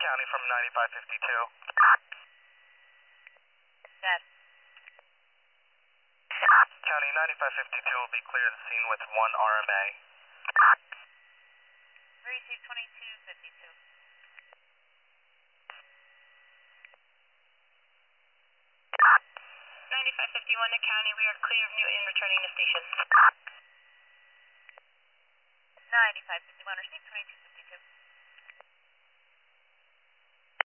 County from 9552. Yes. County 9552 will be clear of the scene with 1 RMA. We received 2252. 9551 to County, we are clear of Newton returning to station. 9551, received 2252.